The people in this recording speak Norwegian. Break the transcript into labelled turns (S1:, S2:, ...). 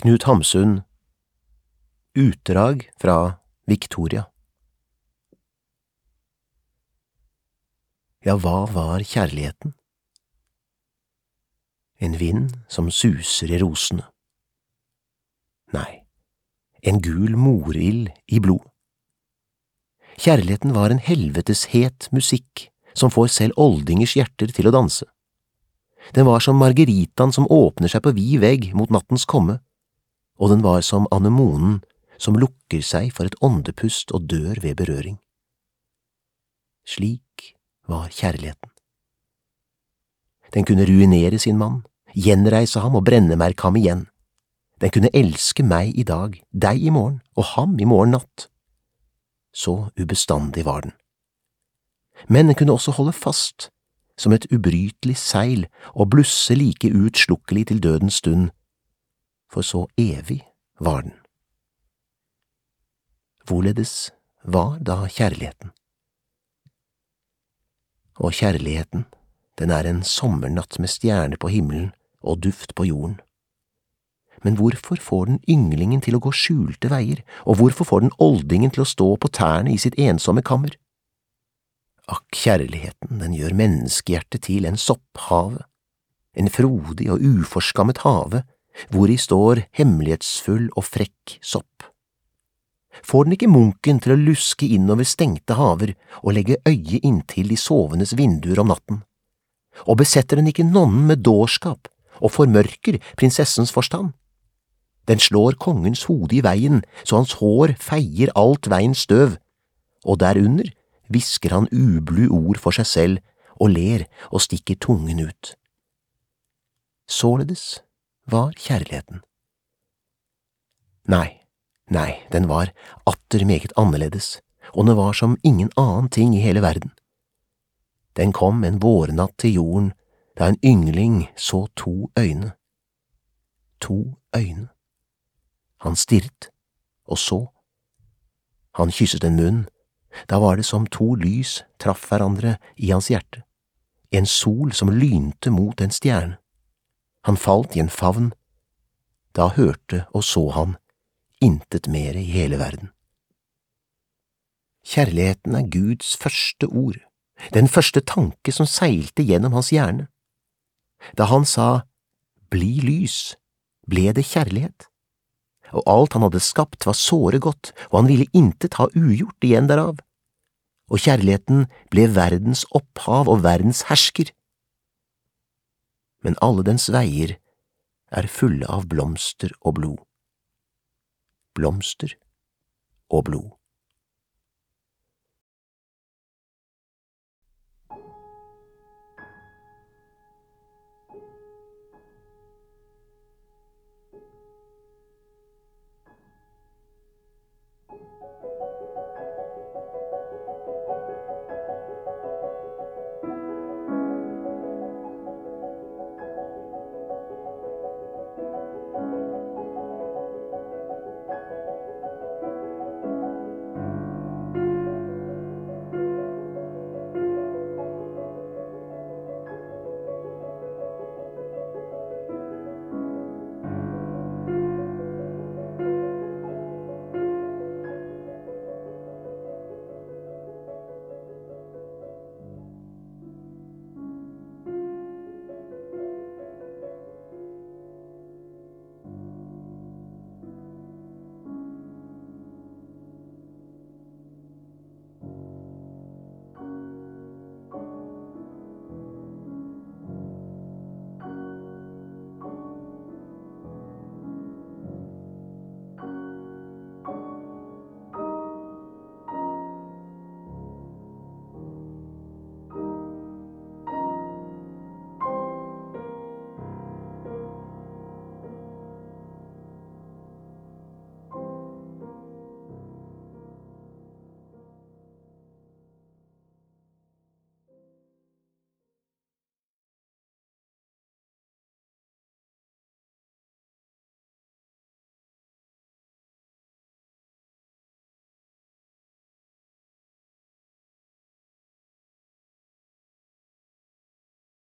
S1: Knut Hamsun. Utdrag fra Victoria. Ja, hva var kjærligheten? En vind som suser i rosene. Nei, en gul morild i blod. Kjærligheten var en helvetes het musikk som får selv oldingers hjerter til å danse. Den var som margeritan som åpner seg på vid vegg mot nattens komme, og den var som anemonen som lukker seg for et åndepust og dør ved berøring. Slik var kjærligheten. Den kunne ruinere sin mann, gjenreise ham og brennemerke ham igjen. Den kunne elske meg i dag, deg i morgen og ham i morgen natt. Så ubestandig var den. Men den kunne også holde fast, som et ubrytelig seil, og blusse like utslukkelig til dødens stund, for så evig var den. Hvorledes var da kjærligheten? Og kjærligheten, den er en sommernatt med stjerner på himmelen og duft på jorden. Men hvorfor får den ynglingen til å gå skjulte veier, og hvorfor får den oldingen til å stå på tærne i sitt ensomme kammer? Akk, kjærligheten, den gjør menneskehjertet til en sopphave, en frodig og uforskammet have, hvori står hemmelighetsfull og frekk sopp. Får den ikke munken til å luske innover stengte haver og legge øye inntil de sovendes vinduer om natten? Og besetter den ikke nonnen med dårskap og formørker prinsessens forstand? Den slår kongens hode i veien, så hans hår feier alt veiens støv, og derunder hvisker han ublu ord for seg selv og ler og stikker tungen ut. Således var kjærligheten. Nei, den var atter meget annerledes, og den var som ingen annen ting i hele verden. Den kom en vårnatt til jorden, da en yngling så to øyne. To øyne. Han stirret, og så. Han kysset en munn. Da var det som to lys traff hverandre i hans hjerte, en sol som lynte mot en stjerne. Han falt i en favn. Da hørte og så han intet mere i hele verden. Kjærligheten er Guds første ord, den første tanke som seilte gjennom hans hjerne. Da han sa, «Bli lys», ble det kjærlighet. Og alt han hadde skapt var såre godt, og han ville intet ha ugjort igjen derav. Og kjærligheten ble verdens opphav og verdens hersker. Men alle dens veier er fulle av blomster og blod. Blomster og blod.